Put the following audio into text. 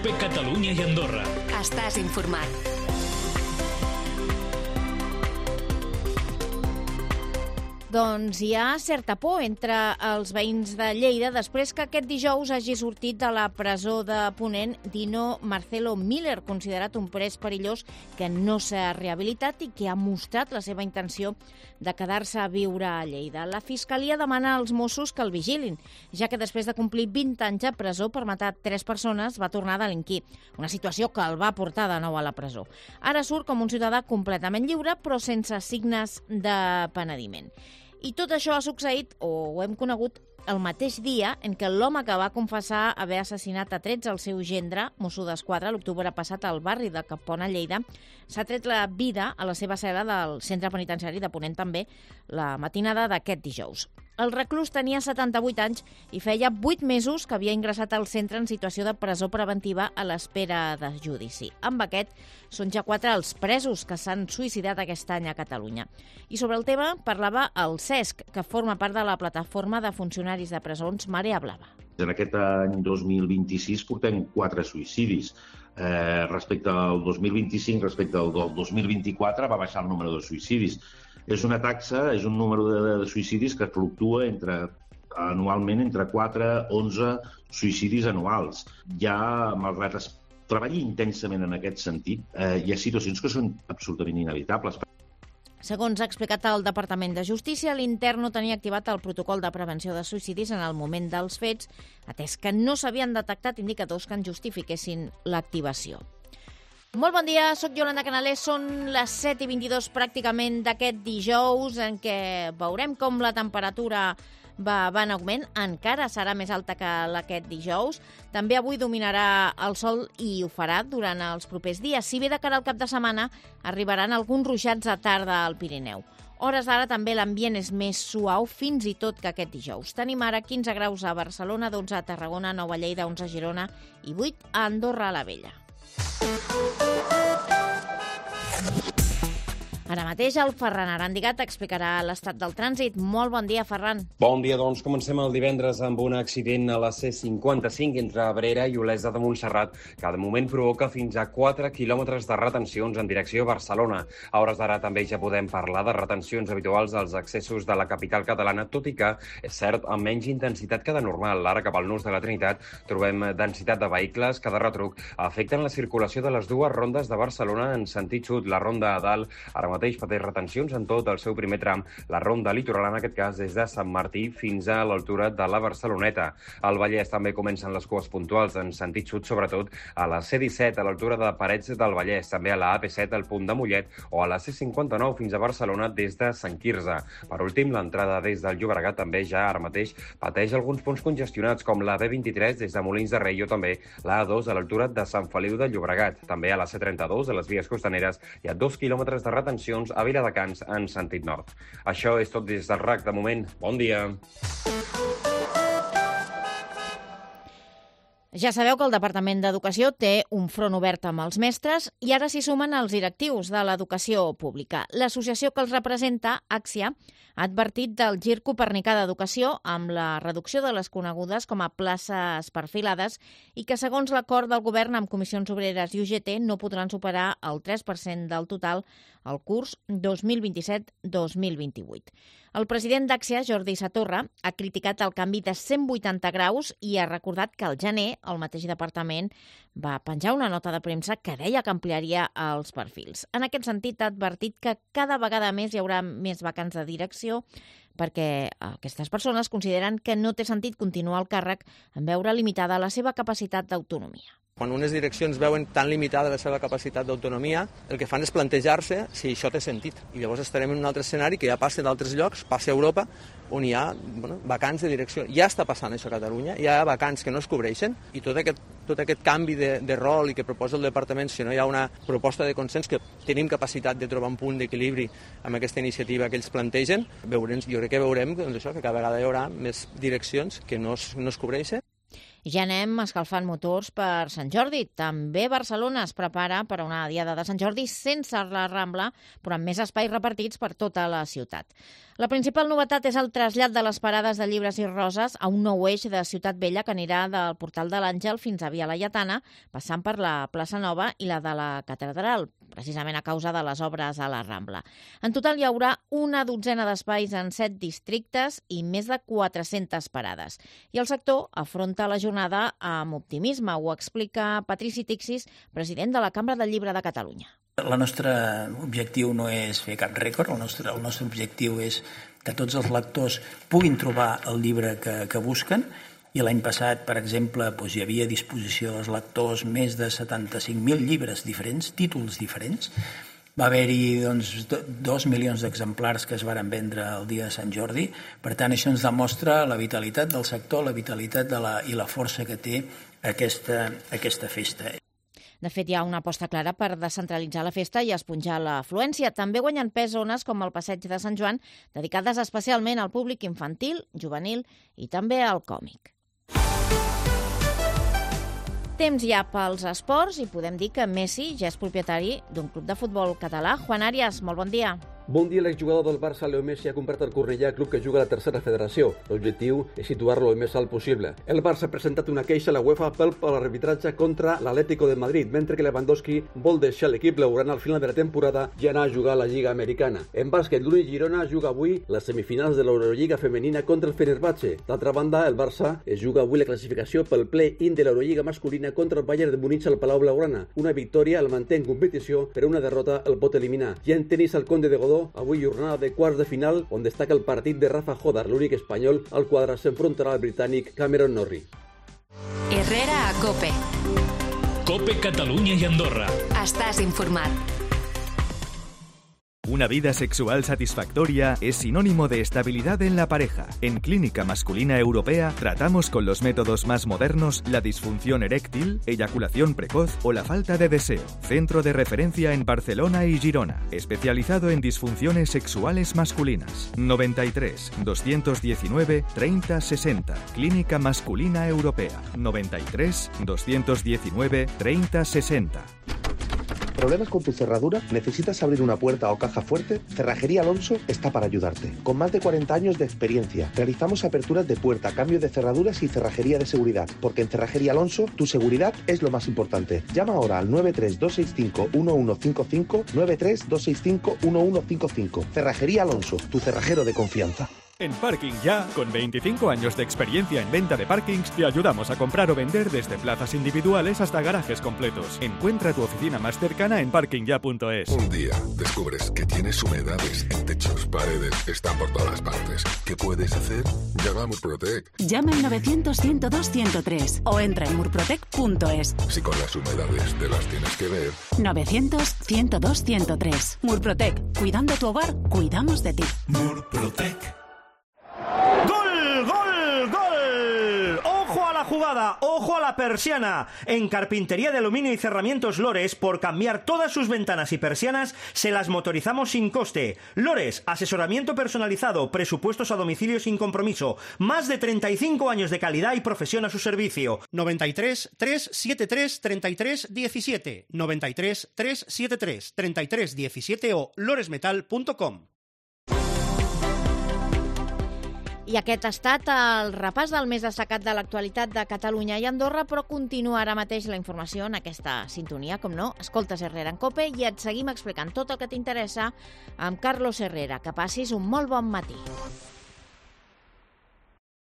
COPE Catalunya i Andorra. Estàs informat. Doncs hi ha certa por entre els veïns de Lleida després que aquest dijous hagi sortit de la presó de Ponent Dino Marcelo Miller, considerat un pres perillós que no s'ha rehabilitat i que ha mostrat la seva intenció de quedar-se a viure a Lleida. La Fiscalia demana als Mossos que el vigilin, ja que després de complir 20 anys a presó per matar 3 persones va tornar a delinquir, una situació que el va portar de nou a la presó. Ara surt com un ciutadà completament lliure, però sense signes de penediment. I tot això ha succeït, o ho hem conegut, el mateix dia en què l'home que va confessar haver assassinat a trets el seu gendre, mosso d'esquadra, l'octubre passat al barri de Capona, Lleida, s'ha tret la vida a la seva cel·la del centre penitenciari de Ponent també la matinada d'aquest dijous. El reclús tenia 78 anys i feia 8 mesos que havia ingressat al centre en situació de presó preventiva a l'espera de judici. Amb aquest, són ja 4 els presos que s'han suïcidat aquest any a Catalunya. I sobre el tema parlava el CESC, que forma part de la plataforma de funcionaris de presons Marea Blava. En aquest any 2026 portem 4 suïcidis. Respecte al 2025, respecte al 2024, va baixar el número de suïcidis. És una taxa, és un número de suïcidis que fluctua anualment entre 4 i 11 suïcidis anuals. Ja, malgrat es treballi intensament en aquest sentit, hi ha situacions que són absolutament inevitables. Segons ha explicat el Departament de Justícia, l'Interno tenia activat el protocol de prevenció de suïcidis en el moment dels fets, atès que no s'havien detectat indicadors que en justifiquessin l'activació. Molt bon dia, soc Yolanda Canalés, són les 7:22 pràcticament d'aquest dijous en què veurem com la temperatura va en augment, encara serà més alta que aquest dijous. També avui dominarà el sol i ho farà durant els propers dies. Si bé de cara al cap de setmana arribaran alguns ruixats a tarda al Pirineu. Hores d'ara també l'ambient és més suau fins i tot que aquest dijous. Tenim ara 15 graus a Barcelona, 12 a Tarragona, 9 a Lleida, 11 a Girona i 8 a Andorra la Vella. Ara mateix el Ferran Arandigat explicarà l'estat del trànsit. Molt bon dia, Ferran. Bon dia, doncs comencem el divendres amb un accident a la C55 entre Abrera i Olesa de Montserrat, que de moment provoca fins a 4 quilòmetres de retencions en direcció a Barcelona. A hores d'ara també ja podem parlar de retencions habituals als accessos de la capital catalana, tot i que, és cert, amb menys intensitat que de normal. Ara cap al nus de la Trinitat trobem densitat de vehicles que de retruc afecten la circulació de les dues rondes de Barcelona en sentit sud. La ronda a dalt ara mateix pateix retencions en tot el seu primer tram. La ronda litoral, en aquest cas, des de Sant Martí fins a l'altura de la Barceloneta. Al Vallès també comencen les cues puntuals en sentit sud, sobretot a la C17, a l'altura de Parets del Vallès, també a la AP7 al punt de Mollet o a la C59 fins a Barcelona des de Sant Quirze. Per últim, l'entrada des del Llobregat també ja ara mateix pateix alguns punts congestionats, com la B23 des de Molins de Rei o també la A2 a l'altura de Sant Feliu de Llobregat. També a la C32, a les vies costaneres, hi ha 2 quilòmetres de retencions a Viladecans en sentit nord. Això és tot des del RAC de moment. Bon dia. Ja sabeu que el Departament d'Educació té un front obert amb els mestres i ara s'hi sumen els directius de l'educació pública. L'associació que els representa, AXIA, ha advertit del gir copernicà d'educació amb la reducció de les conegudes com a places perfilades i que, segons l'acord del govern amb Comissions Obreres i UGT, no podran superar el 3% del total al curs 2027-2028. El president d'AXIA, Jordi Satorra, ha criticat el canvi de 180 graus i ha recordat que al gener el mateix departament va penjar una nota de premsa que deia que ampliaria els perfils. En aquest sentit, ha advertit que cada vegada més hi haurà més vacants de direcció perquè aquestes persones consideren que no té sentit continuar el càrrec en veure limitada la seva capacitat d'autonomia. Quan unes direccions veuen tan limitada la seva capacitat d'autonomia, el que fan és plantejar-se si això té sentit. I llavors estarem en un altre escenari que ja passa d'altres llocs, passa a Europa, on hi ha vacants de direcció. Ja està passant això a Catalunya, hi ha vacants que no es cobreixen i tot aquest canvi de rol i que proposa el departament, si no hi ha una proposta de consens, que tenim capacitat de trobar un punt d'equilibri amb aquesta iniciativa que ells plantegen, jo crec que veurem doncs això, que cada vegada hi haurà més direccions que no es cobreixen. Ja anem escalfant motors per Sant Jordi. També Barcelona es prepara per a una diada de Sant Jordi sense la Rambla, però amb més espais repartits per tota la ciutat. La principal novetat és el trasllat de les parades de Llibres i Roses a un nou eix de Ciutat Vella que anirà del Portal de l'Àngel fins a Via Laietana, passant per la Plaça Nova i la de la Catedral, precisament a causa de les obres a la Rambla. En total hi haurà una dotzena d'espais en 7 districtes i més de 400 parades. I el sector afronta la jornada amb optimisme, ho explica Patrici Tixis, president de la Cambra del Llibre de Catalunya. El nostre objectiu no és fer cap rècord, el nostre objectiu és que tots els lectors puguin trobar el llibre que busquen, i l'any passat, per exemple, hi havia a disposició dels lectors més de 75.000 llibres diferents, títols diferents. Va haver-hi 2 milions d'exemplars que es varen vendre el dia de Sant Jordi. Per tant, això ens demostra la vitalitat del sector, la vitalitat i la força que té aquesta festa. De fet, hi ha una aposta clara per descentralitzar la festa i esponjar l'afluència. També guanyen pes zones com el Passeig de Sant Joan, dedicades especialment al públic infantil, juvenil i també al còmic. Temps ja pels esports i podem dir que Messi ja és propietari d'un club de futbol català. Juan Arias, molt bon dia. Bon dia, l'exjugador del Barça, Leo Messi, ha comprat el Cornellà, club que juga a la tercera federació. L'objectiu és situar-lo el més alt possible. El Barça ha presentat una queixa a la UEFA per l'arbitratge contra l'Atlético de Madrid, mentre que Lewandowski vol deixar l'equip blaugrana al final de la temporada i anar a jugar a la Lliga Americana. En bàsquet, l'Uni Girona juga avui les semifinals de l'Eurolliga femenina contra el Fenerbahce. D'altra banda, el Barça es juga avui la classificació pel play-in de l'Eurolliga masculina contra el Bayern de Múnich al Palau Blaugrana. Una victòria el manté en competició, però una derrota el pot eliminar. I en tenis, el Conde de Godó, avui jornada de quarts de final on destaca el partit de Rafa Jodar, l'únic espanyol al quadre s'enfrontarà al britànic Cameron Norrie. Herrera a COPE. COPE Catalunya i Andorra. Estàs informat. Una vida sexual satisfactoria es sinónimo de estabilidad en la pareja. En Clínica Masculina Europea tratamos con los métodos más modernos la disfunción eréctil, eyaculación precoz o la falta de deseo. Centro de referencia en Barcelona y Girona, especializado en disfunciones sexuales masculinas. 93 219 30 60. Clínica Masculina Europea. 93 219 30 60. ¿Problemas con tu cerradura? ¿Necesitas abrir una puerta o caja fuerte? Cerrajería Alonso está para ayudarte. Con más de 40 años de experiencia, realizamos aperturas de puerta, cambio de cerraduras y cerrajería de seguridad. Porque en Cerrajería Alonso, tu seguridad es lo más importante. Llama ahora al 93-265-1155, 93-265-1155. Cerrajería Alonso, tu cerrajero de confianza. En Parking Ya, con 25 años de experiencia en venta de parkings, te ayudamos a comprar o vender desde plazas individuales hasta garajes completos. Encuentra tu oficina más cercana en parkingya.es. Un día descubres que tienes humedades en techos, paredes, están por todas partes. ¿Qué puedes hacer? Llama a Murprotec. Llama al 900-102-103 o entra en murprotec.es. Si con las humedades te las tienes que ver. 900-102-103. Murprotec. Cuidando tu hogar, cuidamos de ti. Murprotec. ¡Gol, gol, gol! ¡Ojo a la jugada! ¡Ojo a la persiana! En Carpintería de Aluminio y Cerramientos Lores, por cambiar todas sus ventanas y persianas, se las motorizamos sin coste. Lores, asesoramiento personalizado, presupuestos a domicilio sin compromiso, más de 35 años de calidad y profesión a su servicio. 93 373 33 17, 93 373 33 17 o loresmetal.com. I aquest ha estat el repàs del més destacat de l'actualitat de Catalunya i Andorra, però continua ara mateix la informació en aquesta sintonia, com no. Escoltes Herrera en COPE i et seguim explicant tot el que t'interessa amb Carlos Herrera. Que passis un molt bon matí.